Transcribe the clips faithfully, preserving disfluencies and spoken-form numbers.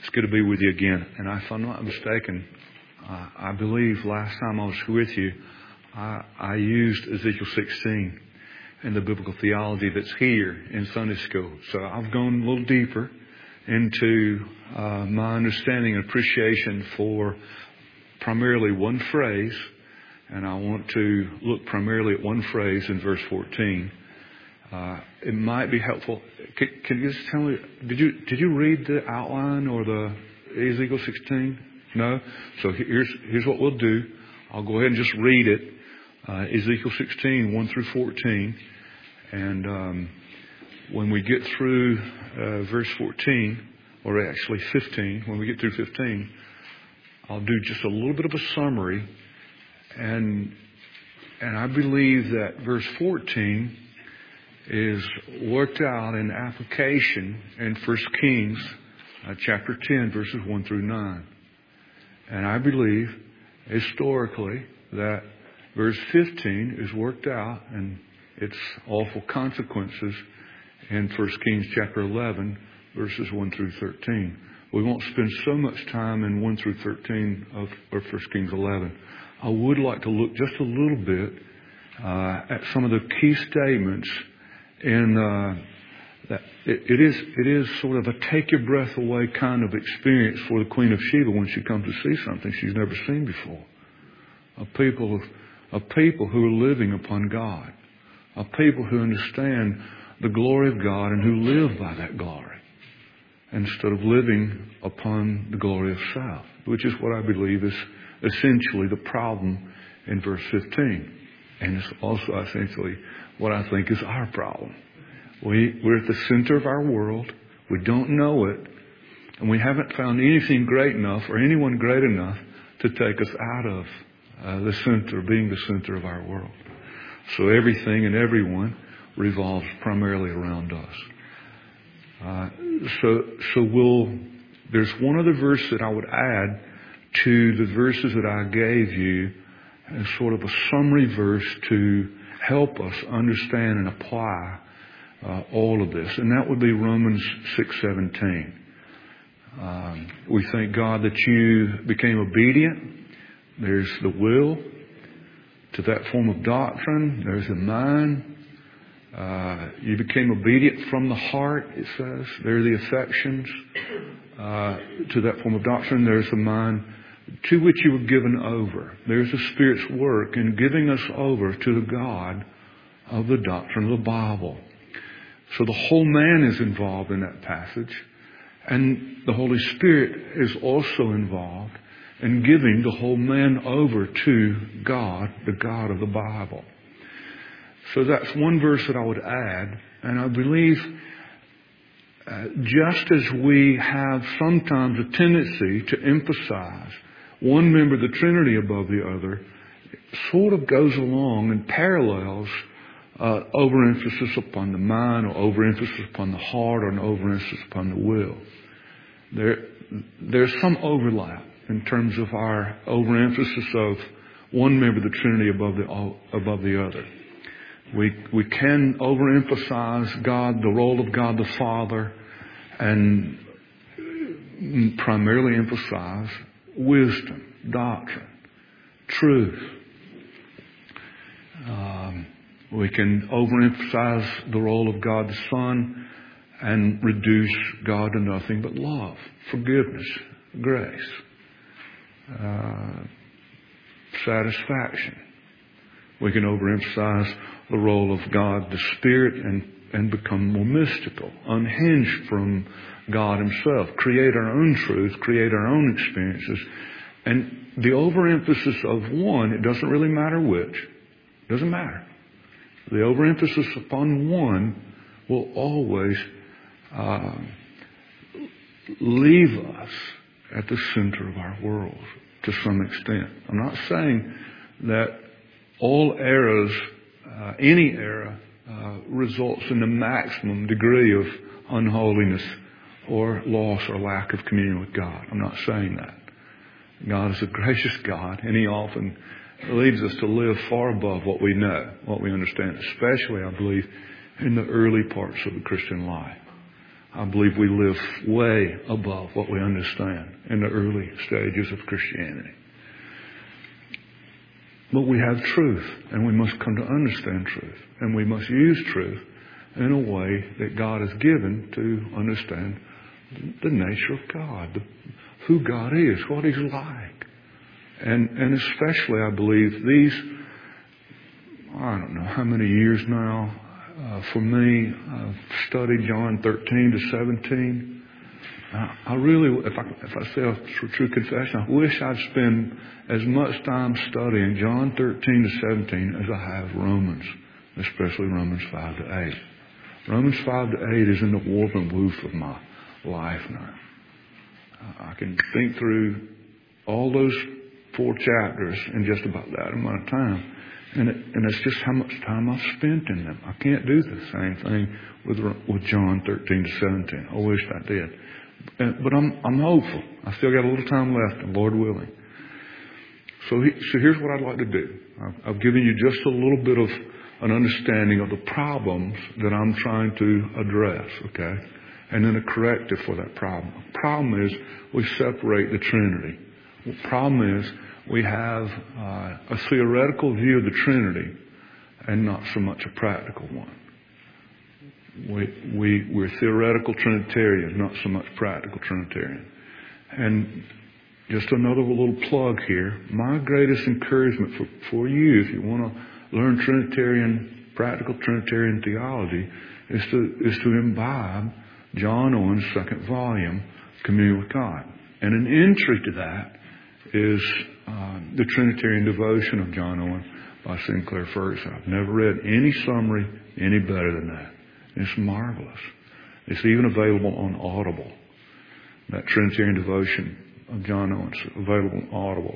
It's good to be with you again. And if I'm not mistaken, uh, I believe last time I was with you, I, I used Ezekiel sixteen and the biblical theology that's here in Sunday school. So I've gone a little deeper into uh, my understanding and appreciation for primarily one phrase. And I want to look primarily at one phrase in verse fourteen. Uh, it might be helpful. Can, can you just tell me, did you did you read the outline or the Ezekiel sixteen? No? So here's here's what we'll do. I'll go ahead and just read it. Uh, Ezekiel sixteen, one through fourteen. And um, when we get through uh, verse fourteen, or actually fifteen, when we get through fifteen, I'll do just a little bit of a summary. And and I believe that verse fourteen is worked out in application in First Kings uh, chapter ten, verses one through nine. And I believe historically that verse fifteen is worked out and its awful consequences in First Kings chapter eleven, verses one through thirteen. We won't spend so much time in one through thirteen of or First Kings eleven. I would like to look just a little bit uh, at some of the key statements in uh, that it, it is it is sort of a take your breath away kind of experience for the Queen of Sheba when she comes to see something she's never seen before. A people of, of people who are living upon God, a people who understand the glory of God and who live by that glory, instead of living upon the glory of self, which is what I believe is essentially the problem in verse fifteen. And it's also essentially what I think is our problem. We, we're at the center of our world. We don't know it. And we haven't found anything great enough or anyone great enough to take us out of uh, the center, being the center of our world. So everything and everyone revolves primarily around us. Uh, so, so we'll, there's one other verse that I would add to the verses that I gave you as sort of a summary verse to help us understand and apply uh, all of this. And that would be Romans six seventeen. Um, we thank God that you became obedient. There's the will to that form of doctrine. There's the mind. Uh, you became obedient from the heart, it says. There are the affections uh, to that form of doctrine. There's the mind to which you were given over. There's the Spirit's work in giving us over to the God of the doctrine of the Bible. So the whole man is involved in that passage. And the Holy Spirit is also involved in giving the whole man over to God, the God of the Bible. So that's one verse that I would add. And I believe uh, just as we have sometimes a tendency to emphasize one member of the Trinity above the other, it sort of goes along and parallels uh, overemphasis upon the mind or overemphasis upon the heart or an overemphasis upon the will. There, there's some overlap in terms of our overemphasis of one member of the Trinity above the above the other. We we can overemphasize God, the role of God the Father, and primarily emphasize wisdom, doctrine, truth. Um, we can overemphasize the role of God the Son and reduce God to nothing but love, forgiveness, grace, uh, satisfaction. We can overemphasize the role of God the Spirit and, and become more mystical, unhinged from God Himself, create our own truth, create our own experiences. And the overemphasis of one, it doesn't really matter which. It doesn't matter. The overemphasis upon one will always uh, leave us at the center of our world to some extent. I'm not saying that all errors, uh, any error, uh, results in the maximum degree of unholiness or loss or lack of communion with God. I'm not saying that. God is a gracious God, and He often leads us to live far above what we know, what we understand, especially, I believe, in the early parts of the Christian life. I believe we live way above what we understand in the early stages of Christianity. But we have truth, and we must come to understand truth. And we must use truth in a way that God has given to understand the nature of God, the, who God is, what He's like. And, and especially, I believe, these, I don't know how many years now, uh, for me, I've studied John thirteen to seventeen. I, I really, if I, if I say a true confession, I wish I'd spend as much time studying John thirteen to seventeen as I have Romans, especially Romans five to eight. Romans five to eight is in the warp and woof of my life now. I can think through all those four chapters in just about that amount of time. And, it, and it's just how much time I've spent in them. I can't do the same thing with with John thirteen to seventeen. I wish I did. But I'm I'm hopeful. I still got a little time left, Lord willing. So, he, so here's what I'd like to do. I've, I've given you just a little bit of an understanding of the problems that I'm trying to address, okay? And then a corrective for that problem. The problem is we separate the Trinity. The problem is we have uh, a theoretical view of the Trinity and not so much a practical one. We, we, we're theoretical Trinitarians, not so much practical Trinitarian. And just another little plug here. My greatest encouragement for, for you, if you want to learn Trinitarian, practical Trinitarian theology, is to, is to imbibe John Owen's second volume, Communion with God. And an entry to that is uh, the Trinitarian Devotion of John Owen by Sinclair Ferguson. I've never read any summary any better than that. It's marvelous. It's even available on Audible. That Trinitarian Devotion of John Owen is available on Audible.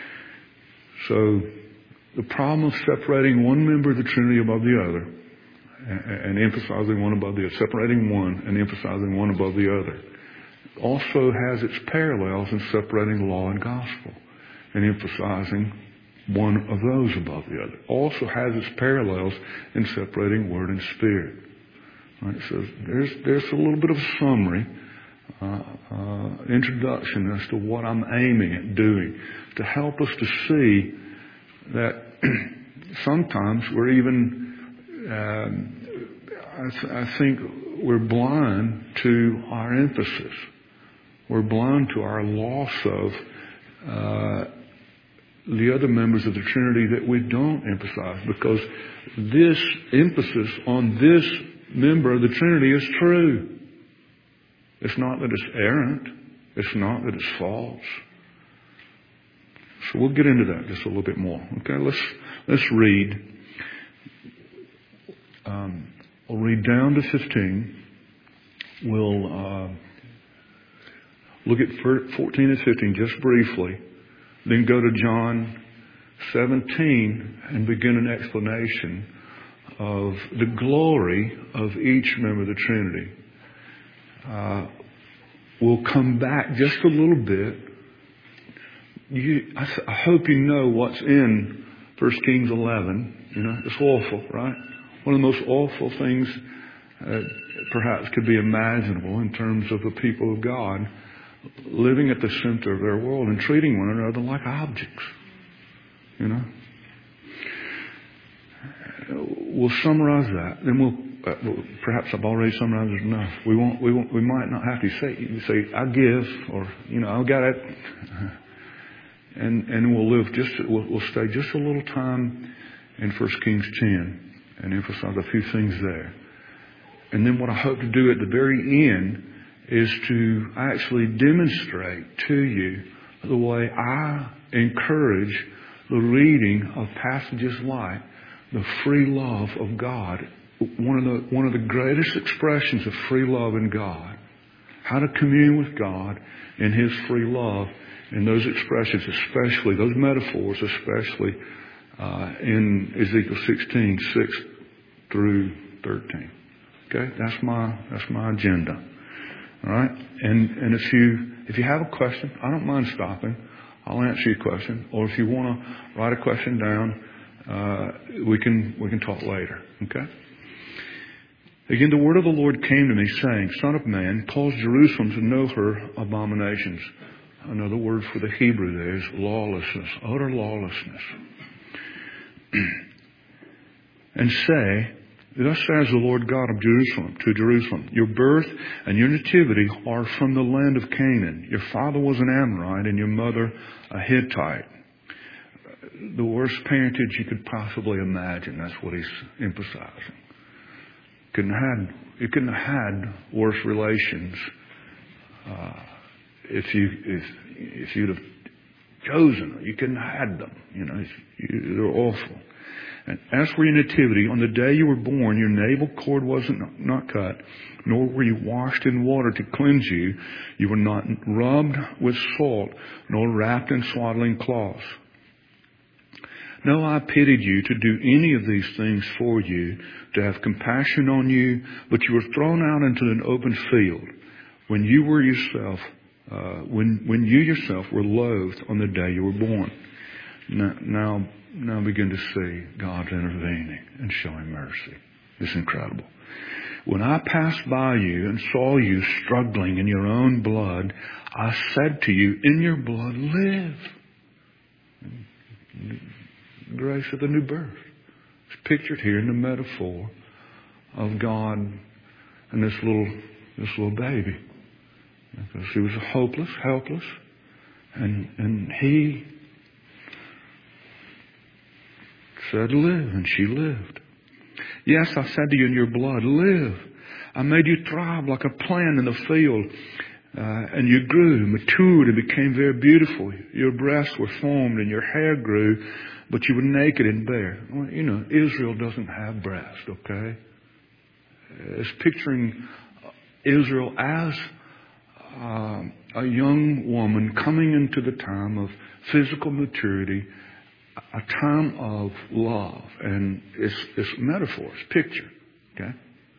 So the problem of separating one member of the Trinity above the other and, and emphasizing one above the other, separating one and emphasizing one above the other, also has its parallels in separating law and gospel and emphasizing one of those above the other. Also has its parallels in separating word and spirit. Right? So there's there's a little bit of a summary, uh, uh, introduction as to what I'm aiming at doing to help us to see that sometimes we're even, um, I, th- I think we're blind to our emphasis. We're blind to our loss of uh, the other members of the Trinity that we don't emphasize, because this emphasis on this member of the Trinity is true. It's not that it's errant. It's not that it's false. So we'll get into that just a little bit more. Okay, let's let's read. Um, we'll read down to fifteen. We'll uh, look at fourteen and fifteen just briefly. Then go to John seventeen and begin an explanation of the glory of each member of the Trinity. Uh, we'll come back just a little bit. You, I, I hope you know what's in First Kings eleven. You know, it's awful, right? One of the most awful things uh, perhaps could be imaginable in terms of the people of God living at the center of their world and treating one another like objects. You know? We'll summarize that. Then we'll, uh, we'll perhaps I've already summarized it enough. We won't, we won't, we might not have to say, say, I give, or, you know, I've got it. And, and we'll live just, we'll, we'll stay just a little time in First Kings ten and emphasize a few things there. And then what I hope to do at the very end is to actually demonstrate to you the way I encourage the reading of passages like the free love of God. One of the, one of the greatest expressions of free love in God. How to commune with God in His free love. And those expressions, especially, those metaphors, especially uh, in Ezekiel sixteen, six through thirteen. Okay? That's my, that's my agenda. All right? And, and if you, if you have a question, I don't mind stopping. I'll answer your question. Or if you want to write a question down, uh, we can, we can talk later. Okay? Again, the word of the Lord came to me, saying, Son of man, cause Jerusalem to know her abominations. Another word for the Hebrew there is lawlessness, utter lawlessness. And say, Thus says the Lord God of Jerusalem to Jerusalem, Your birth and your nativity are from the land of Canaan. Your father was an Amorite and your mother a Hittite. The worst parentage you could possibly imagine. That's what he's emphasizing. Couldn't have had, you couldn't have had worse relations uh, if you if if you'd have chosen them. You couldn't have had them. You know, you, they're awful. And as for your nativity, on the day you were born, your navel cord wasn't not cut, nor were you washed in water to cleanse you. You were not rubbed with salt, nor wrapped in swaddling cloths. No, I pitied you to do any of these things for you, to have compassion on you, but you were thrown out into an open field when you were yourself, uh, when when you yourself were loathed on the day you were born. Now, now, now begin to see God's intervening and showing mercy. It's incredible. When I passed by you and saw you struggling in your own blood, I said to you, in your blood live. Grace of the new birth. It's pictured here in the metaphor of God and this little this little baby. Because he was hopeless, helpless, and and he said live, and she lived. Yes, I said to you in your blood, live. I made you thrive like a plant in the field. Uh, and you grew, matured, and became very beautiful. Your breasts were formed and your hair grew, but you were naked and bare. Well, you know, Israel doesn't have breasts, okay? It's picturing Israel as uh, a young woman coming into the time of physical maturity, a time of love. And it's, it's metaphor, it's picture, okay?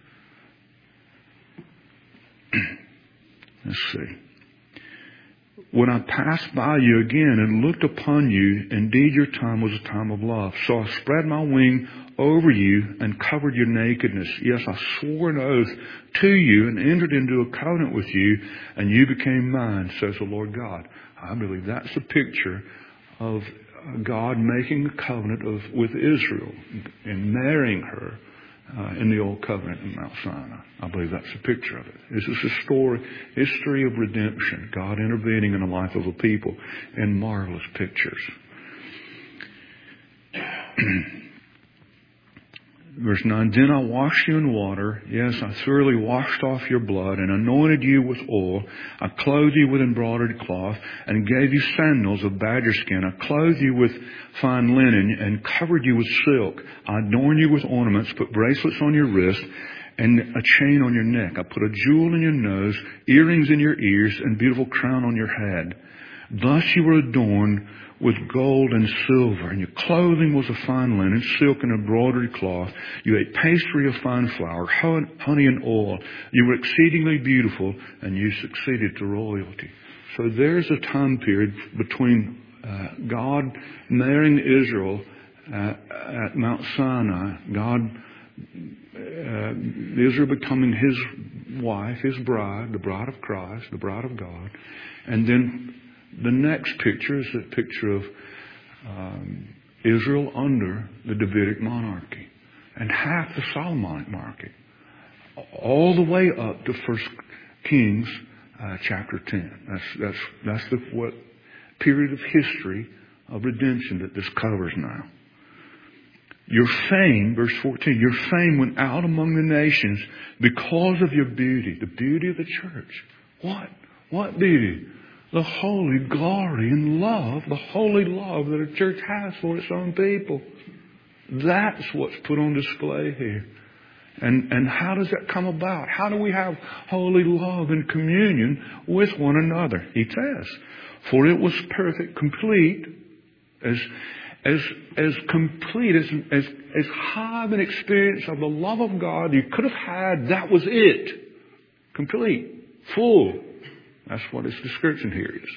Let's see. When I passed by you again and looked upon you, indeed your time was a time of love. So I spread my wing over you and covered your nakedness. Yes, I swore an oath to you and entered into a covenant with you, and you became mine, says the Lord God. I believe that's a picture of God making a covenant of, with Israel and marrying her Uh, in the Old Covenant in Mount Sinai. I believe that's a picture of it. This is a story, history of redemption, God intervening in the life of a people in marvelous pictures. Verse nine, Then I washed you in water. Yes, I thoroughly washed off your blood and anointed you with oil. I clothed you with embroidered cloth and gave you sandals of badger skin. I clothed you with fine linen and covered you with silk. I adorned you with ornaments, put bracelets on your wrist and a chain on your neck. I put a jewel in your nose, earrings in your ears, and beautiful crown on your head. Thus you were adorned with gold and silver, and your clothing was of fine linen, silk and embroidered cloth. You ate pastry of fine flour, honey and oil. You were exceedingly beautiful, and you succeeded to royalty. So there's a time period between uh, God marrying Israel uh, at Mount Sinai, God, uh, Israel becoming his wife, his bride, the bride of Christ, the bride of God, and then the next picture is a picture of um, Israel under the Davidic monarchy and half the Solomonic monarchy, all the way up to First Kings uh, chapter ten. That's that's that's the what period of history of redemption that this covers now. Your fame, verse fourteen, your fame went out among the nations because of your beauty, the beauty of the church. What? What beauty? The holy glory and love, the holy love that a church has for its own people. That's what's put on display here. And, and how does that come about? How do we have holy love and communion with one another? He says, for it was perfect, complete, as, as, as complete, as, as, as high of an experience of the love of God you could have had. That was it. Complete. Full. That's what his description here is.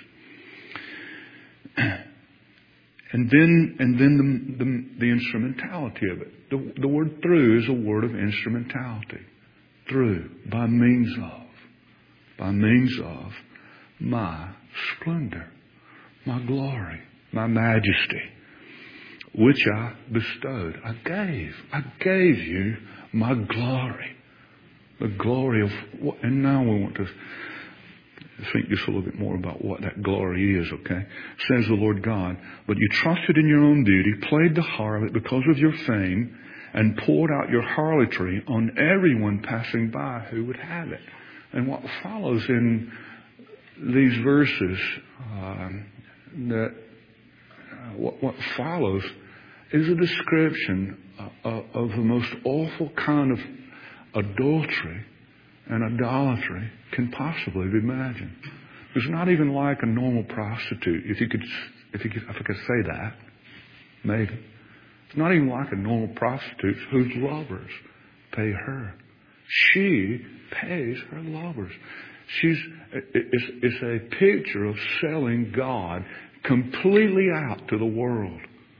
And then, and then the, the, the instrumentality of it. The, the word through is a word of instrumentality. through, by means of, by means of my splendor, my glory, my majesty, which I bestowed. I gave. I gave you my glory. The glory of what, and now we want to think just a little bit more about what that glory is, okay? Says the Lord God, but you trusted in your own beauty, played the harlot because of your fame, and poured out your harlotry on everyone passing by who would have it. And what follows in these verses, um, that uh, what, what follows is a description of, of the most awful kind of adultery and idolatry can possibly be imagined. It's not even like a normal prostitute, if you could, if you could, if I could say that, maybe. It's not even like a normal prostitute whose lovers pay her. She pays her lovers. She's, it's, it's a picture of selling God completely out to the world.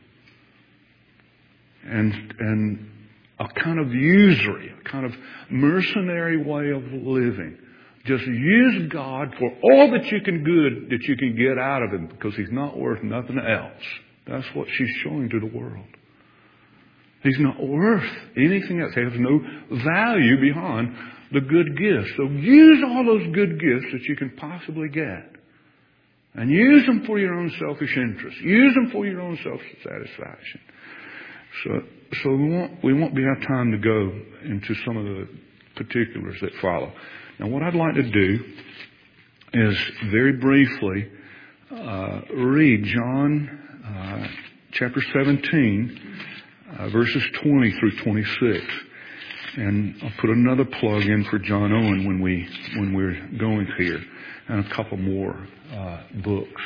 And, and a kind of usury, a kind of mercenary way of living. Just use God for all that you can good that you can get out of Him, because He's not worth nothing else. That's what she's showing to the world. He's not worth anything else. He has no value beyond the good gifts. So use all those good gifts that you can possibly get. And use them for your own selfish interest. Use them for your own self-satisfaction. So, so we won't, we won't be have time to go into some of the particulars that follow. Now, what I'd like to do is very briefly uh, read John uh, chapter seventeen, uh, verses twenty through twenty-six, and I'll put another plug in for John Owen when we when we're going here, and a couple more uh, books.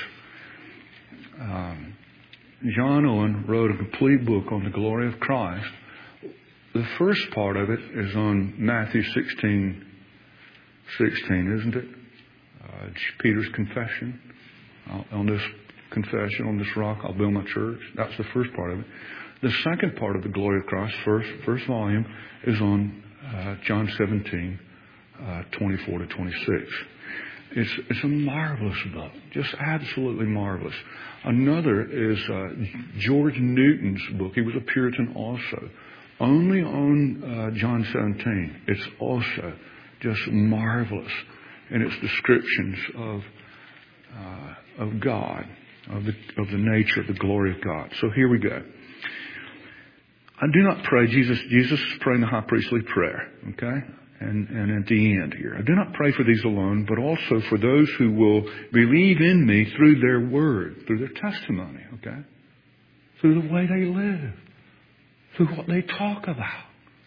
Um, John Owen wrote a complete book on the glory of Christ. The first part of it is on Matthew sixteen, sixteen, isn't it? Uh, Peter's confession. On this confession, on this rock, I'll build my church. That's the first part of it. The second part of the glory of Christ, first first volume, is on uh, John seventeen, uh, twenty-four to twenty-six. It's it's a marvelous book, just absolutely marvelous. Another is uh, George Newton's book. He was a Puritan also. Only on uh, John seventeen. It's also just marvelous in its descriptions of uh, of God, of the of the nature of the glory of God. So here we go. I do not pray. Jesus Jesus is praying the high priestly prayer. Okay. And, and at the end here, I do not pray for these alone, but also for those who will believe in me through their word, through their testimony, okay? Through the way they live, through what they talk about.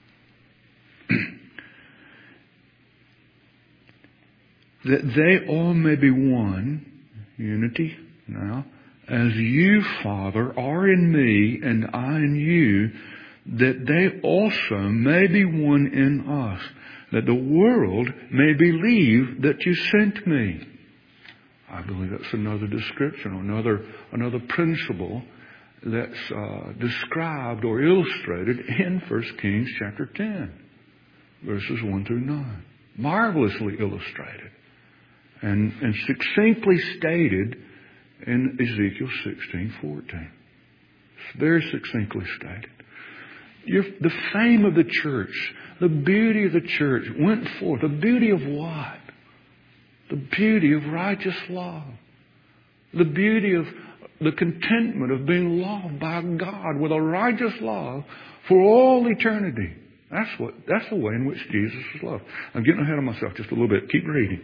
That they all may be one, unity now, as you, Father, are in me and I in you, that they also may be one in us, that the world may believe that you sent me. I believe that's another description, another another principle that's uh, described or illustrated in First Kings chapter ten, verses one through nine. Marvelously illustrated and, and succinctly stated in Ezekiel sixteen fourteen. It's very succinctly stated. Your, the fame of the church, the beauty of the church went forth. The beauty of what? The beauty of righteous love. The beauty of the contentment of being loved by God with a righteous love for all eternity. That's what. That's the way in which Jesus is loved. I'm getting ahead of myself just a little bit. Keep reading.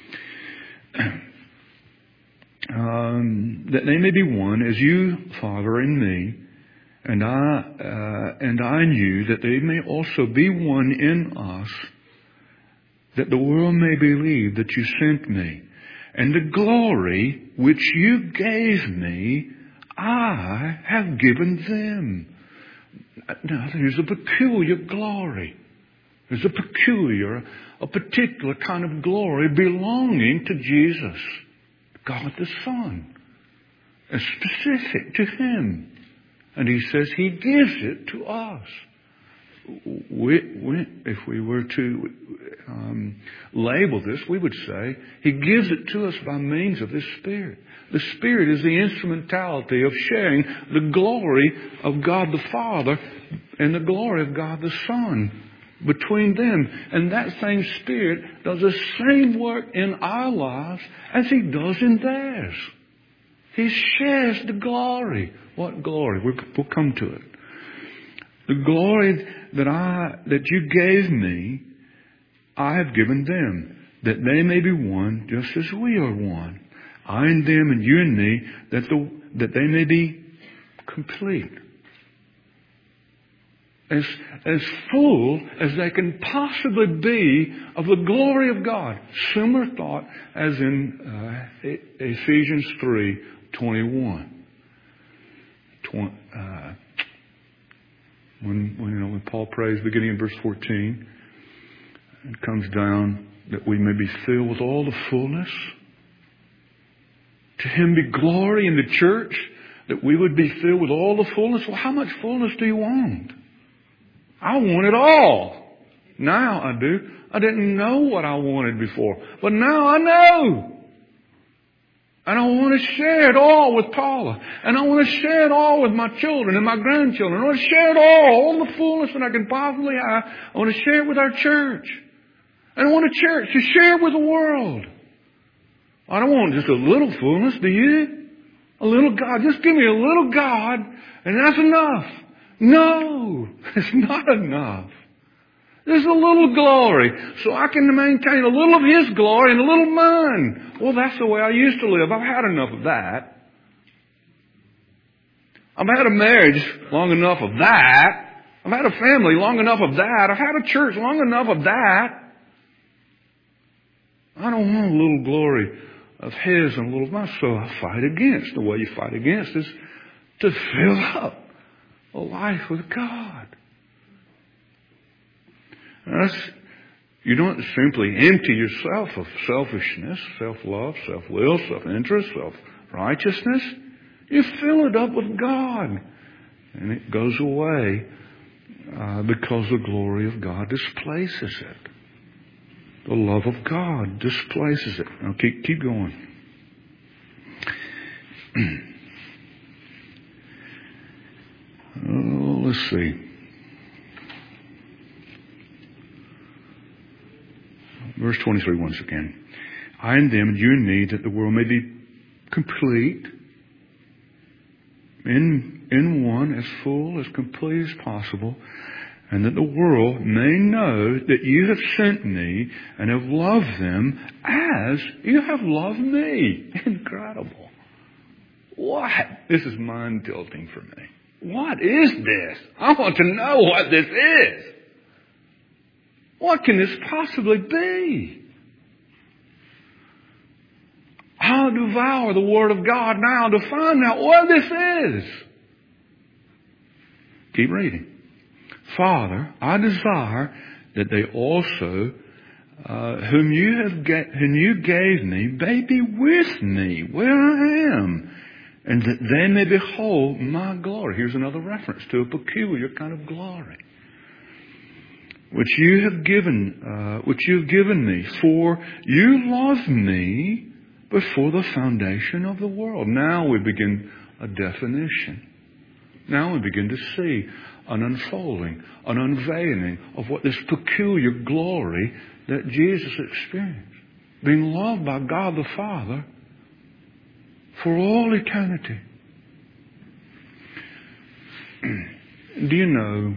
Um, that they may be one, as you, Father, in me, and I, uh, and I in you, that they may also be one in us, that the world may believe that you sent me. And the glory which you gave me, I have given them. Now, there's a peculiar glory. There's a peculiar, a particular kind of glory belonging to Jesus, God the Son. It's specific to Him. And He says He gives it to us. we, we, if we were to um, label this, we would say He gives it to us by means of His Spirit. The Spirit is the instrumentality of sharing the glory of God the Father and the glory of God the Son between them. And that same Spirit does the same work in our lives as He does in theirs. He shares the glory. What glory? We'll, we'll come to it. The glory that I, that you gave me, I have given them, that they may be one just as we are one. I and them and you and me, that the, that they may be complete. As, as full as they can possibly be of the glory of God. Similar thought as in uh, Ephesians three twenty-one. Tw- uh, when, when, you know, when Paul prays, beginning in verse fourteen, it comes down that we may be filled with all the fullness. To Him be glory in the church, that we would be filled with all the fullness. Well, how much fullness do you want? I want it all. Now I do. I didn't know what I wanted before. But now I know. And I want to share it all with Paula. And I want to share it all with my children and my grandchildren. I want to share it all. All the fullness that I can possibly have. I want to share it with our church. And I want a church to share it with the world. I don't want just a little fullness, do you? A little God. Just give me a little God and that's enough. No, it's not enough. There's a little glory, so I can maintain a little of His glory and a little mine. Well, that's the way I used to live. I've had enough of that. I've had a marriage long enough of that. I've had a family long enough of that. I've had a church long enough of that. I don't want a little glory of His and a little of mine, so I fight against. The way you fight against is to fill up a life with God. That's, you don't simply empty yourself of selfishness, self-love, self-will, self-interest, self-righteousness. You fill it up with God. And it goes away uh, because the glory of God displaces it. The love of God displaces it. Now keep, keep going. Oh, let's see. Verse twenty-three once again. I and them, and you and me, that the world may be complete, in, in one, as full, as complete as possible, and that the world may know that you have sent me and have loved them as you have loved me. Incredible. What? This is mind-tilting for me. What is this? I want to know what this is. What can this possibly be? I'll devour the Word of God now to find out what this is. Keep reading. Father, I desire that they also, uh, whom you have ga- whom you gave me, may be with me where I am, and that they may behold my glory. Here's another reference to a peculiar kind of glory, which you have given, uh, which you have given me. For you loved me before the foundation of the world. Now we begin a definition. Now we begin to see an unfolding, an unveiling of what this peculiar glory that Jesus experienced. Being loved by God the Father for all eternity. Do you know,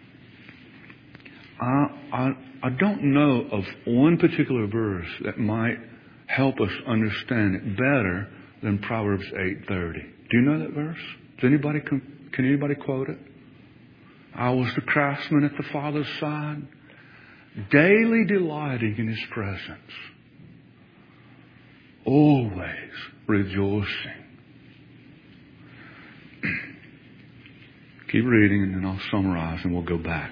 I, I, I don't know of one particular verse that might help us understand it better than Proverbs eight thirty. Do you know that verse? Does anybody, can, can anybody quote it? I was the craftsman at the Father's side, daily delighting in His presence, always rejoicing. Keep reading and then I'll summarize and we'll go back.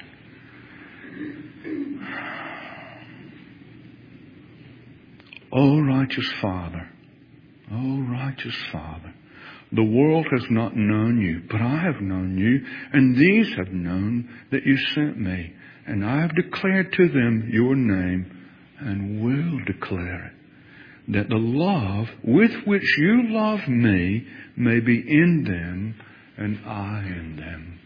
O righteous Father, O righteous Father, The world has not known you, but I have known you, and these have known that you sent me. And I have declared to them your name, and will declare it, that the love with which you love me may be in them, and I in them.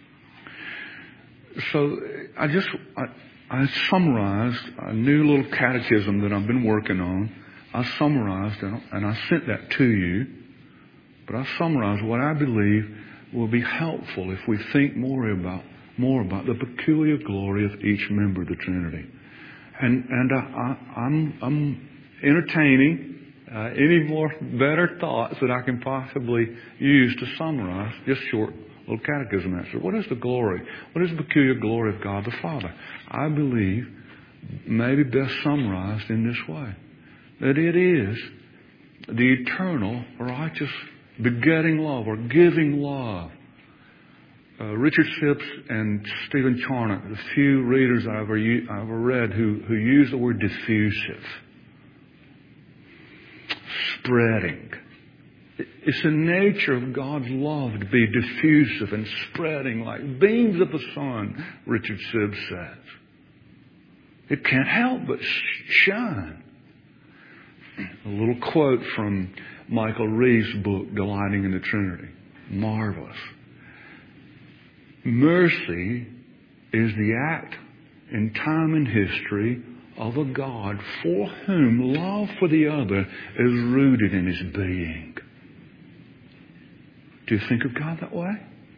So I just, I, I summarized a new little catechism that I've been working on. I summarized it, and I sent that to you. But I summarized what I believe will be helpful if we think more about more about the peculiar glory of each member of the Trinity. And and I, I, I'm I'm entertaining uh, any more better thoughts that I can possibly use to summarize just short little catechism answer. What is the glory? What is the peculiar glory of God the Father? I believe maybe best summarized in this way: that it is the eternal, righteous, begetting love or giving love. Uh, Richard Sips and Stephen Charnock, the few readers I've ever, I've ever read who, who use the word diffusive. Spreading. It's the nature of God's love to be diffusive and spreading like beams of the sun, Richard Sibbs says. It can't help but shine. A little quote from Michael Reeves' book, Delighting in the Trinity. Marvelous. Mercy is the act in time and history of a God for whom love for the other is rooted in His being. Do you think of God that way?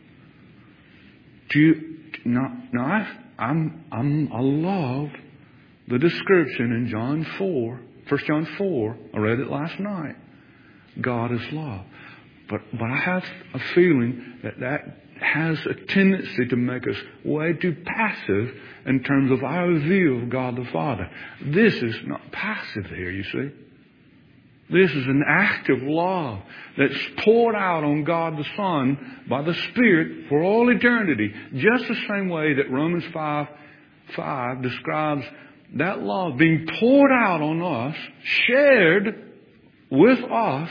Do you? Now, now I, I'm, I'm, I love the description in John four, First John four. I read it last night. God is love. But, but I have a feeling that that has a tendency to make us way too passive in terms of our view of God the Father. This is not passive here, you see. This is an active love that's poured out on God the Son by the Spirit for all eternity. Just the same way that Romans five five describes that love being poured out on us, shared with us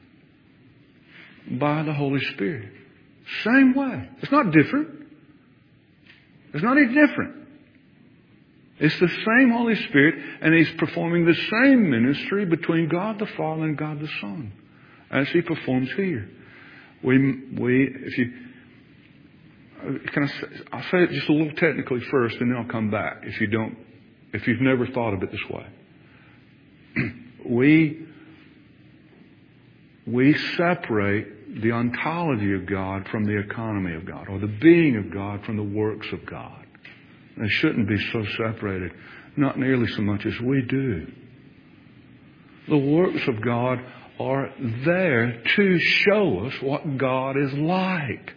by the Holy Spirit. Same way. It's not different. It's not any different. It's the same Holy Spirit, and He's performing the same ministry between God the Father and God the Son as He performs here. We, we, if you, can I say, I'll say it just a little technically first, and then I'll come back. If you don't, if you've never thought of it this way, we, we separate the ontology of God from the economy of God, or the being of God from the works of God. They shouldn't be so separated, not nearly so much as we do. The works of God are there to show us what God is like.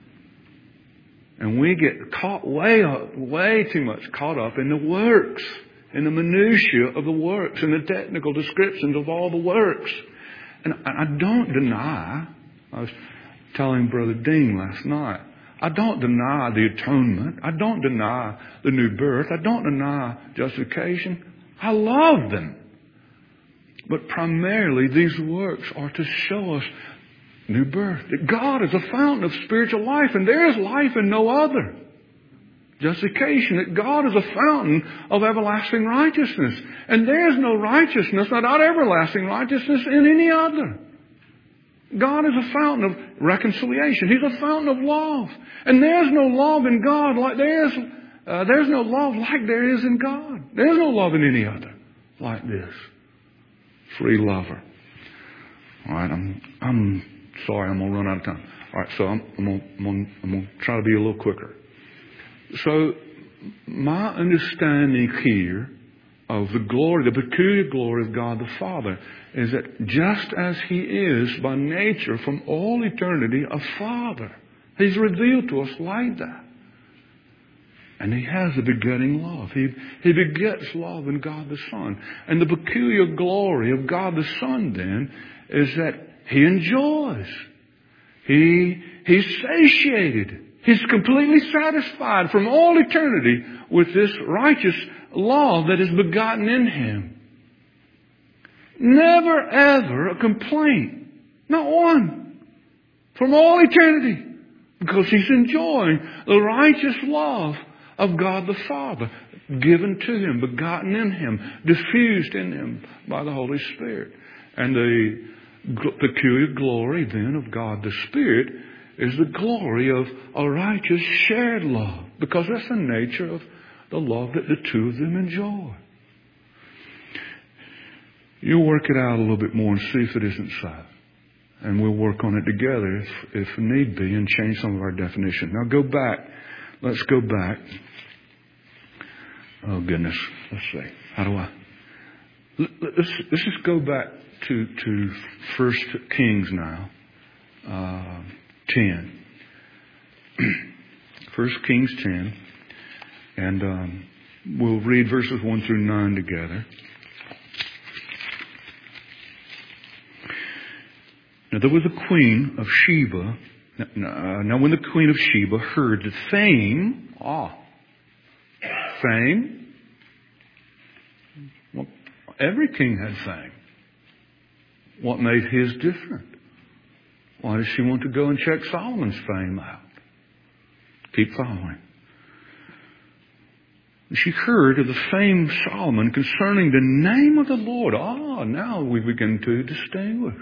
And we get caught way up, way too much caught up in the works, in the minutiae of the works, in the technical descriptions of all the works. And I don't deny, I was telling Brother Dean last night, I don't deny the atonement. I don't deny the new birth. I don't deny justification. I love them. But primarily these works are to show us new birth. That God is a fountain of spiritual life, and there is life in no other. Justification, that God is a fountain of everlasting righteousness. And there is no righteousness, not everlasting righteousness, in any other. God is a fountain of reconciliation. He's a fountain of love. And there's no love in God like there is, uh, there's no love like there is in God. There's no love in any other like this. Free lover. All right, I'm, I'm sorry, I'm going to run out of time. All right, so I'm, I'm going I'm going I'm going to try to be a little quicker. So, my understanding here of the glory, the peculiar glory of God the Father, is that just as He is by nature from all eternity a Father, He's revealed to us like that. And He has a begetting love. He, he begets love in God the Son. And the peculiar glory of God the Son then is that He enjoys. He, He's satiated. He's completely satisfied from all eternity with this righteous love that is begotten in Him. Never ever a complaint. Not one. from all eternity. Because he's enjoying the righteous love of God the Father, given to him, begotten in him, diffused in him by the Holy Spirit. And the g- peculiar glory then of God the Spirit is the glory of a righteous shared love. Because that's the nature of the love that the two of them enjoy. You work it out a little bit more and see if it isn't so. And we'll work on it together if, if need be and change some of our definition. Now go back. Let's go back. Oh goodness. Let's see. How do I? Let's, let's just go back to, to First Kings now. Uh, ten. First Kings ten. And um, we'll read verses one through nine together. Now there was a queen of Sheba. Now when the queen of Sheba heard the fame, ah, fame. Well, every king had fame. What made his different? Why does she want to go and check Solomon's fame out? Keep following. She heard of the fame of Solomon concerning the name of the Lord. Ah, now we begin to distinguish.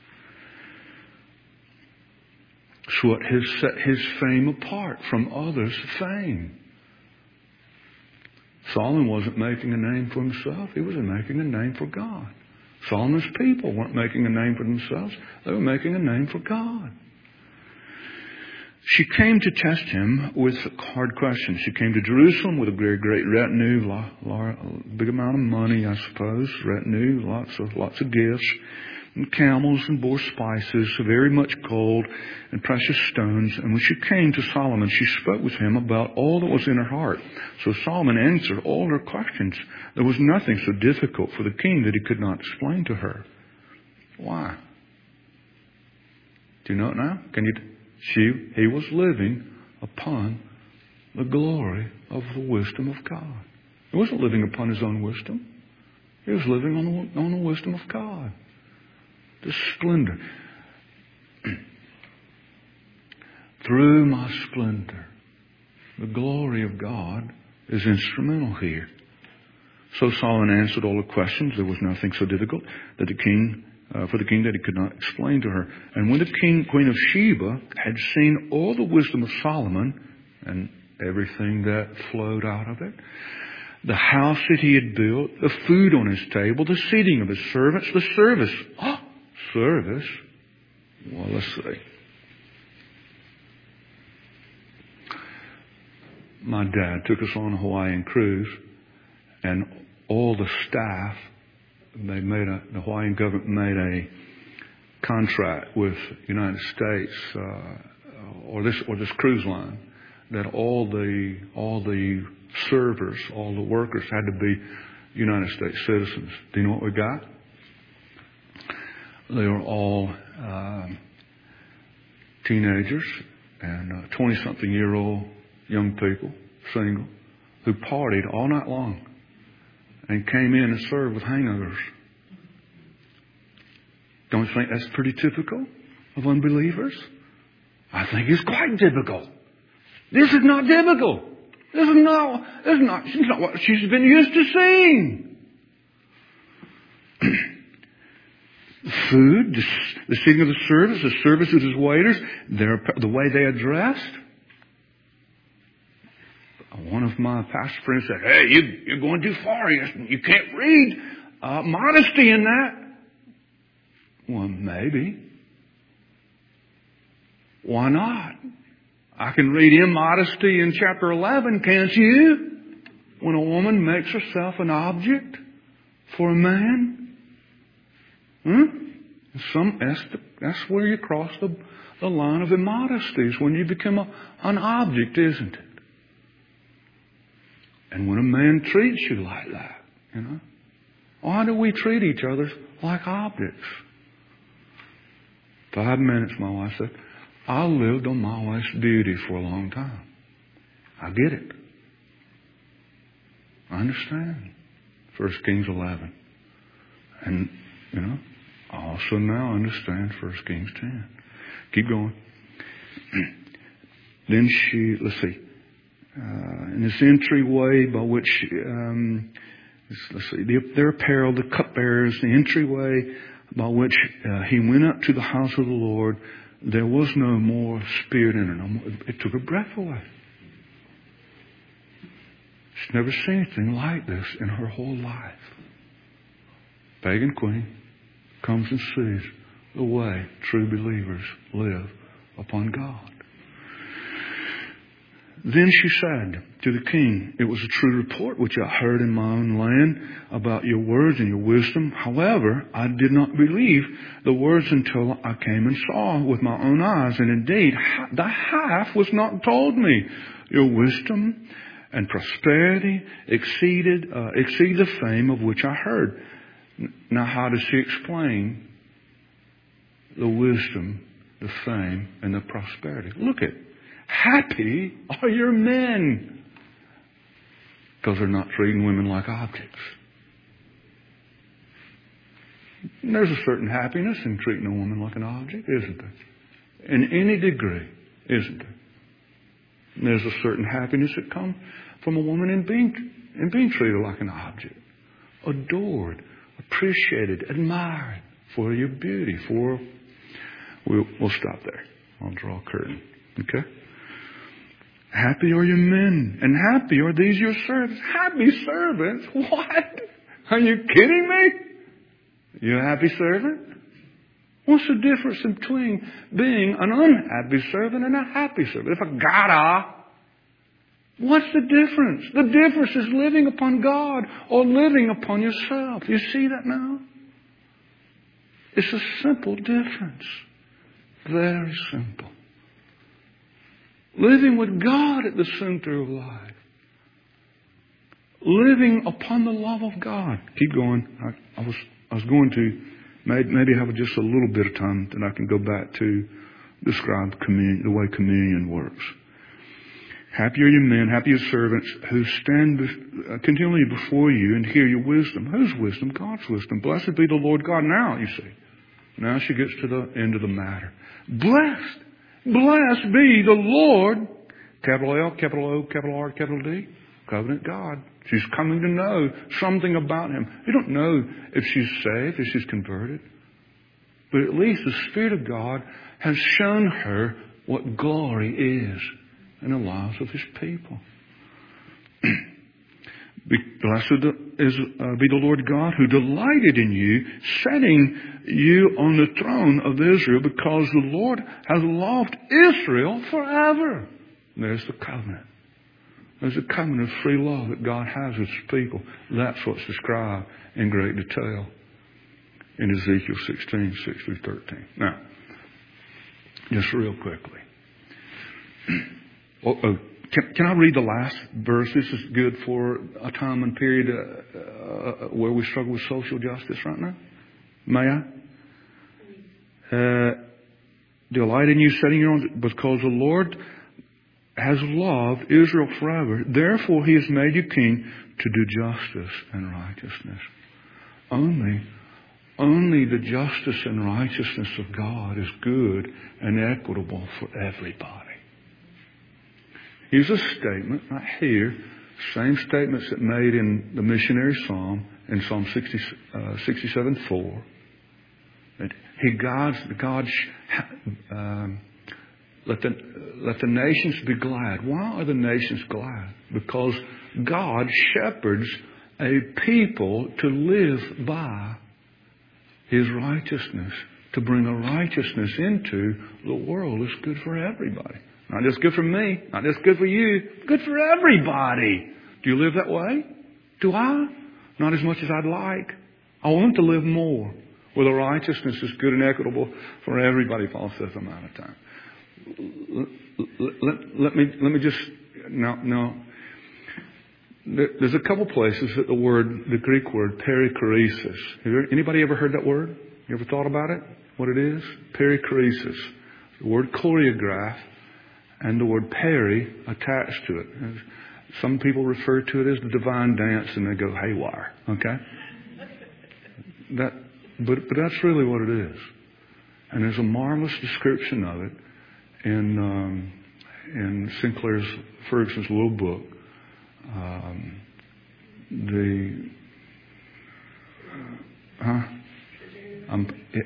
It's what has set his fame apart from others' fame. Solomon wasn't making a name for himself. He was making a name for God. Solomon's people weren't making a name for themselves. They were making a name for God. She came to test him with hard questions. She came to Jerusalem with a very great retinue, a big amount of money, I suppose, retinue, lots of lots of gifts, and camels, and bore spices, very much gold and precious stones. And when she came to Solomon, she spoke with him about all that was in her heart. So Solomon answered all her questions. There was nothing so difficult for the king that he could not explain to her. Why? Do you know it now? Can you? She, he was living upon the glory of the wisdom of God. He wasn't living upon his own wisdom. He was living on the, on the wisdom of God. The splendor. Through my splendor, the glory of God is instrumental here. So Solomon answered all the questions. There was nothing so difficult that the king, uh, for the king that he could not explain to her. And when the king, queen of Sheba had seen all the wisdom of Solomon and everything that flowed out of it, the house that he had built, the food on his table, the seating of his servants, the service. Oh, service? Well, let's see. My dad took us on a Hawaiian cruise, and all the staff, they made a, the Hawaiian government made a contract with the United States, uh, or this, or this cruise line, that all the, all the servers, all the workers had to be United States citizens. Do you know what we got? They were all, uh, teenagers and uh, twenty-something year old young people, single, who partied all night long and came in and served with hangovers. Don't you think that's pretty typical of unbelievers? I think it's quite typical. This is not typical. This is not, this is not, this is not what she's been used to seeing. Food, the, the seating of the service, the service of his waiters, their, the way they are dressed. One of my pastor friends said, "Hey, you, you're going too far. You, you can't read uh, modesty in that." Well, maybe. Why not? I can read immodesty in chapter eleven, can't you? When a woman makes herself an object for a man. Hmm? Some, that's, the, that's where you cross the, the line of immodesty, is when you become a, an object, isn't it? And when a man treats you like that, you know, why do we treat each other like objects? Five minutes, my wife said, I lived on my wife's beauty for a long time. I get it. I understand. First Kings eleven. And, you know, I also now understand First Kings ten. Keep going. Then she, let's see, uh, in this entryway by which, um, let's see, the, their apparel, the cupbearers, the entryway by which uh, he went up to the house of the Lord, there was no more spirit in her. No more, it took her breath away. She's never seen anything like this in her whole life. Pagan queen comes and sees the way true believers live upon God. Then she said to the king, it was a true report which I heard in my own land about your words and your wisdom. However, I did not believe the words until I came and saw with my own eyes. And indeed, the half was not told me. Your wisdom and prosperity exceeded, uh, exceed the fame of which I heard. Now, how does she explain the wisdom, the fame, and the prosperity? Look at it. Happy are your men, because they're not treating women like objects. And there's a certain happiness in treating a woman like an object, isn't there? In any degree, isn't there? And there's a certain happiness that comes from a woman in being, in being treated like an object. Adored, appreciated, admired for your beauty, for... We'll, we'll stop there. I'll draw a curtain. Okay? Happy are your men, and happy are these your servants. Happy servants? What? Are you kidding me? You a happy servant? What's the difference between being an unhappy servant and a happy servant? If I gotta, what's the difference? The difference is living upon God or living upon yourself. You see that now? It's a simple difference. Very simple. Living with God at the center of life. Living upon the love of God. Keep going. I, I was I was going to maybe, maybe have just a little bit of time that I can go back to describe communion, the way communion works. Happy are your men, happy are your servants who stand be, uh, continually before you and hear your wisdom. Whose wisdom? God's wisdom. Blessed be the Lord God. Now, you see. Now she gets to the end of the matter. Blessed. Blessed be the Lord, capital L, capital O, capital R, capital D, covenant God. She's coming to know something about Him. You don't know if she's saved, if she's converted. But at least the Spirit of God has shown her what glory is in the lives of His people. Blessed is, uh, be the Lord God who delighted in you, setting you on the throne of Israel, because the Lord has loved Israel forever. There's the covenant. There's a covenant of free love that God has with His people. That's what's described in great detail in Ezekiel sixteen, six through thirteen. Now, just real quickly. oh, oh, Can, can I read the last verse? This is good for a time and period uh, uh, where we struggle with social justice right now. May I? Uh, delight in you, setting your own, because the Lord has loved Israel forever. Therefore, He has made you king to do justice and righteousness. Only, only the justice and righteousness of God is good and equitable for everybody. Here's a statement right here. Same statements that made in the missionary psalm in Psalm sixty, uh, sixty-seven four. That He guides, God, um, let the, let the nations be glad. Why are the nations glad? Because God shepherds a people to live by His righteousness, to bring a righteousness into the world that's good for everybody. Not just good for me. Not just good for you. Good for everybody. Do you live that way? Do I? Not as much as I'd like. I want to live more, where the righteousness is good and equitable for everybody. Paul says I'm out of time. Let, let, let me let me just no no. There's a couple places that the word, the Greek word perichoresis. Have you, anybody ever heard that word? You ever thought about it? What it is? Perichoresis. The word choreograph. And the word peri attached to it. Some people refer to it as the divine dance and they go haywire. Okay? That, but, but that's really what it is. And there's a marvelous description of it in um, in Sinclair's Ferguson's little book. Um, the huh? Um, it,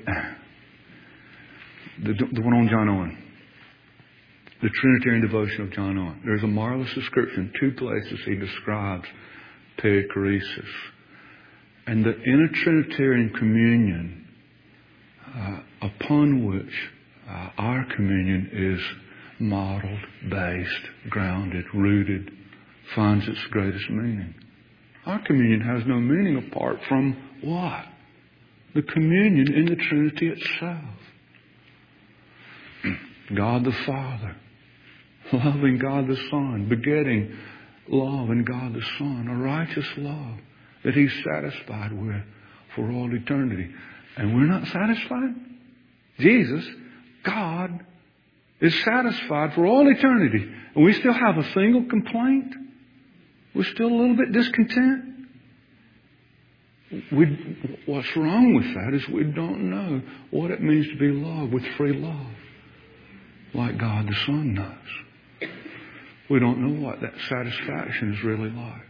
the the one on John Owen. The Trinitarian devotion of John Owen. There's a marvelous description. Two places he describes perichoresis. And that in a Trinitarian communion, uh, upon which uh, our communion is modeled, based, grounded, rooted, finds its greatest meaning. Our communion has no meaning apart from what? The communion in the Trinity itself. God the Father, loving God the Son, begetting love in God the Son, a righteous love that He's satisfied with for all eternity. And we're not satisfied? Jesus, God, is satisfied for all eternity. And we still have a single complaint? We're still a little bit discontent? We, what's wrong with that is we don't know what it means to be loved with free love, like God the Son does. We don't know what that satisfaction is really like.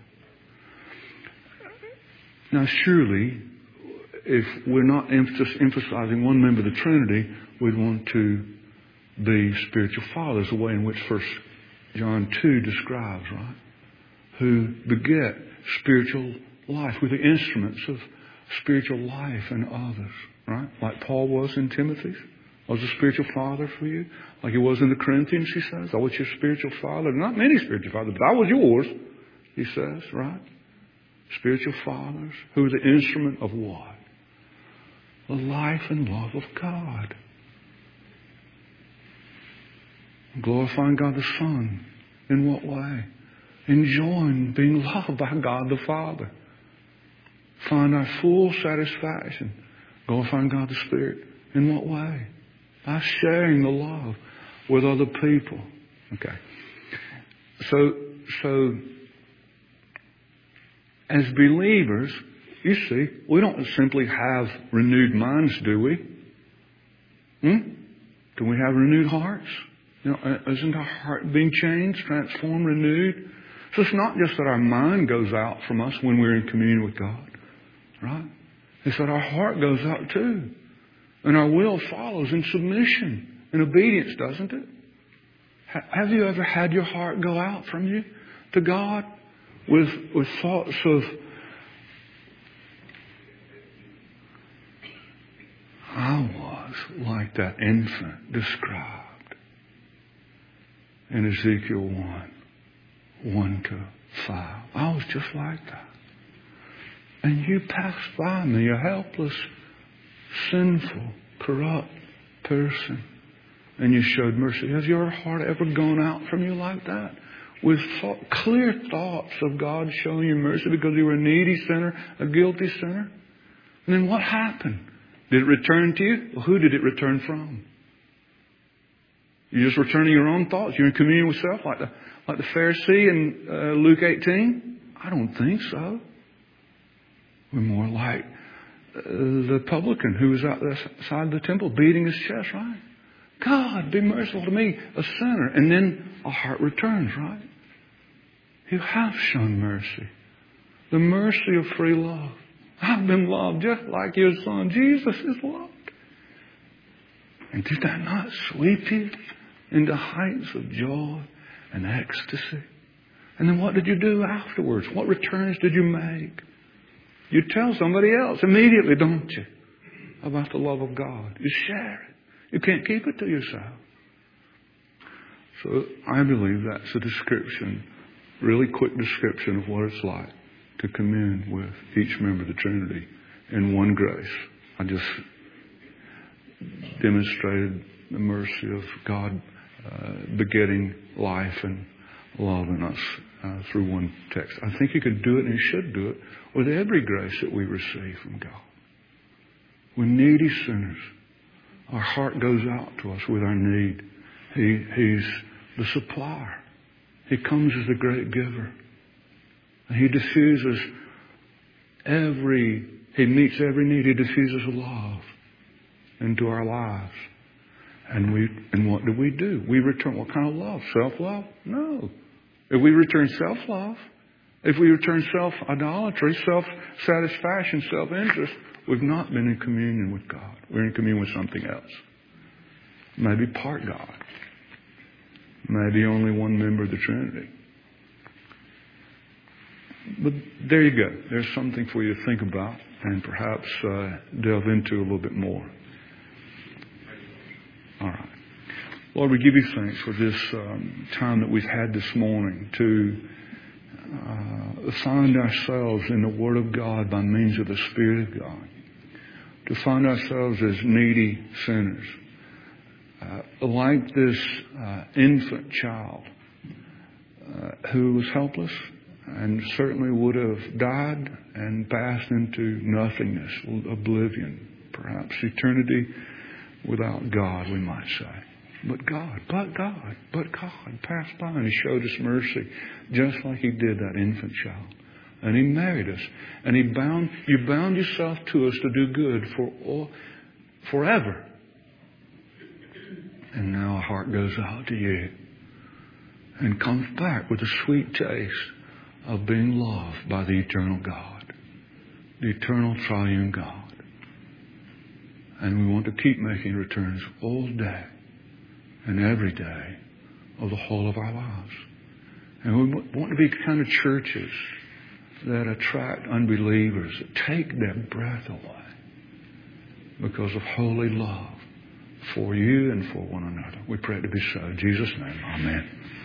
Now, surely, if we're not just emphasizing one member of the Trinity, we'd want to be spiritual fathers, the way in which First John two describes, right? Who beget spiritual life. We're the instruments of spiritual life in others, right? Like Paul was in Timothy's. I was a spiritual father for you. Like he was in the Corinthians, he says. I was your spiritual father. Not many spiritual fathers, but I was yours, he says, right? Spiritual fathers who are the instrument of what? The life and love of God. Glorifying God the Son. In what way? Enjoying being loved by God the Father. Find our full satisfaction. Glorifying God the Spirit. In what way? By sharing the love with other people. Okay. So, so, as believers, you see, we don't simply have renewed minds, do we? Hmm? Do we have renewed hearts? You know, isn't our heart being changed, transformed, renewed? So it's not just that our mind goes out from us when we're in communion with God, right? It's that our heart goes out too. And our will follows in submission and obedience, doesn't it? Have you ever had your heart go out from you to God with, with thoughts of, I was like that infant described in Ezekiel one, one to five. I was just like that. And you passed by me, a helpless, sinful, corrupt person. And you showed mercy. Has your heart ever gone out from you like that? With thought, clear thoughts of God showing you mercy because you were a needy sinner, a guilty sinner? And then what happened? Did it return to you? Well, who did it return from? You're just returning your own thoughts. You're in communion with self like the, like the Pharisee in uh, Luke eighteen? I don't think so. We're more like uh, the publican who was outside the temple beating his chest, right? God, be merciful to me, a sinner. And then our heart returns, right? You have shown mercy. The mercy of free love. I've been loved just like your Son. Jesus is loved. And did that not sweep you into heights of joy and ecstasy? And then what did you do afterwards? What returns did you make? You tell somebody else immediately, don't you? About the love of God. You share it. You can't keep it to yourself. So I believe that's a description, really quick description of what it's like to commune with each member of the Trinity in one grace. I just demonstrated the mercy of God uh, begetting life and love in us uh, through one text. I think you could do it, and you should do it, with every grace that we receive from God. We're needy sinners. Our heart goes out to us with our need. He, he's the supplier. He comes as the great giver. And He diffuses every, He meets every need. He diffuses love into our lives. And we and what do we do? We return what kind of love? Self-love? No. If we return self-love, if we return self-idolatry, self-satisfaction, self-interest, we've not been in communion with God. We're in communion with something else. Maybe part God. Maybe only one member of the Trinity. But there you go. There's something for you to think about and perhaps uh, delve into a little bit more. All right. Lord, we give you thanks for this um, time that we've had this morning to uh, find ourselves in the Word of God by means of the Spirit of God. To find ourselves as needy sinners. Uh, like this uh, infant child uh, who was helpless and certainly would have died and passed into nothingness, oblivion, perhaps eternity without God, we might say. But God, but God, but God passed by and He showed us mercy just like He did that infant child. And He married us. And He bound, you bound yourself to us to do good for all, forever. And now our heart goes out to you and comes back with a sweet taste of being loved by the eternal God, the eternal triune God. And we want to keep making returns all day and every day of the whole of our lives. And we want to be kind of churches that attract unbelievers, that take their breath away because of holy love for you and for one another. We pray it to be so. In Jesus' name, amen.